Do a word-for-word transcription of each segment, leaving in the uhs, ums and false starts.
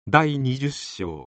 だいにじゅっ章。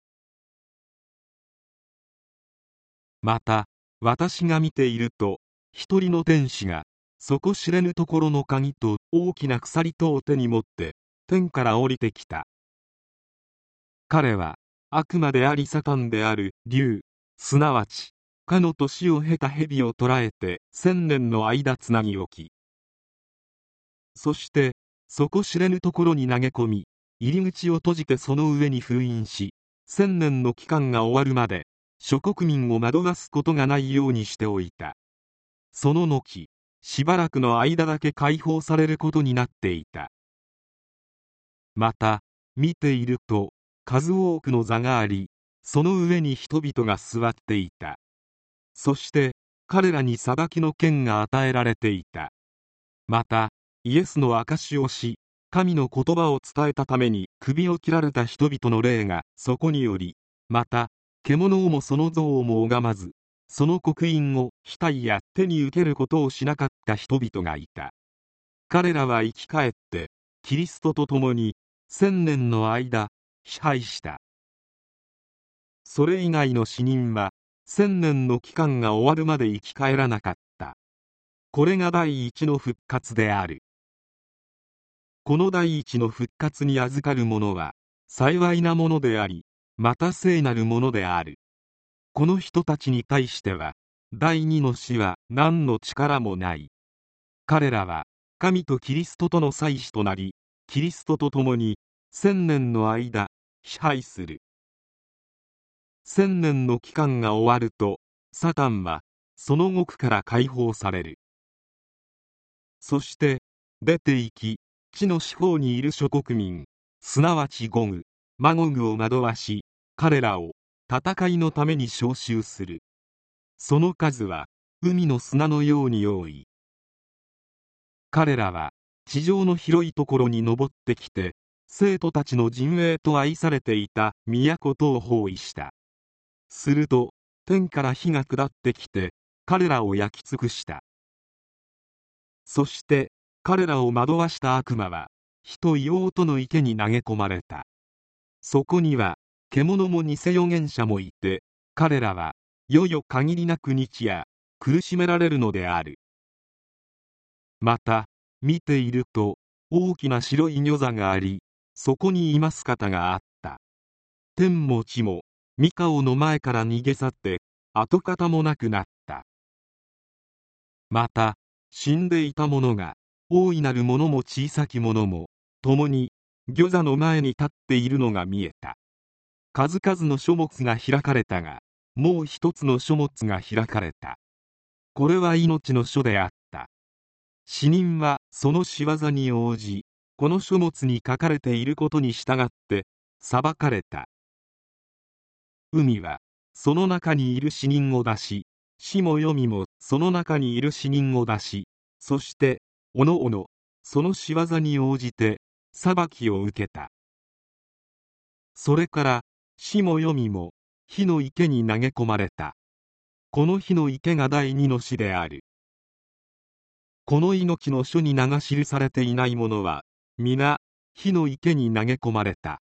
また私が見ていると、一人の天使が底知れぬところの鍵と大きな鎖とを手に持って天から降りてきた。彼は悪魔でありサタンである竜、すなわちかの年を経た蛇を捕らえて千年の間つなぎ置き、そして底知れぬところに投げ込み、入り口を閉じてその上に封印し、千年の期間が終わるまで諸国民を惑わすことがないようにしておいた。その後しばらくの間だけ解放されることになっていた。また見ていると数多くの座があり、その上に人々が座っていた。そして彼らに裁きの権が与えられていた。またイエスの証しをし、神の言葉を伝えたために首を切られた人々の霊がそこにより、また獣をもその像をも拝まず、その刻印を額や手に受けることをしなかった人々がいた。彼らは生き返ってキリストと共に千年の間支配した。それ以外の死人は千年の期間が終わるまで生き返らなかった。これが第一の復活である。この第一の復活に預かる者は幸いなものであり、また聖なるものである。この人たちに対しては第二の死は何の力もない。彼らは神とキリストとの祭司となり、キリストと共に千年の間支配する。千年の期間が終わると、サタンはその獄から解放される。そして出て行き、地の四方にいる諸国民、すなわちゴグ、マゴグを惑わし、彼らを戦いのために召集する。その数は海の砂のように多い。彼らは地上の広いところに登ってきて、生徒たちの陣営と愛されていた都とを包囲した。すると天から火が下ってきて彼らを焼き尽くした。そして彼らを惑わした悪魔は火と硫黄との池に投げ込まれた。そこには獣も偽預言者もいて、彼らは世々限りなく日夜苦しめられるのである。また見ていると大きな白い御座があり、そこにいます方があった。天も地も御顔の前から逃げ去って跡形もなくなった。また死んでいた者が大いなる者も小さき者も共に御座の前に立っているのが見えた。数々の書物が開かれたが、もう一つの書物が開かれた。これは命の書であった。死人はその仕業に応じ、この書物に書かれていることに従って裁かれた。海はその中にいる死人を出し、死も黄泉もその中にいる死人を出し、そしておのおのその仕業に応じて裁きを受けた。それから死も黄泉も火の池に投げ込まれた。この火の池が第二の死である。この命の書に名が記されていない者は皆火の池に投げ込まれた。